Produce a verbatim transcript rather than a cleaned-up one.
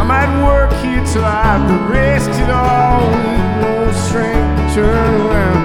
might work here till I've rested all with no strength to turn around.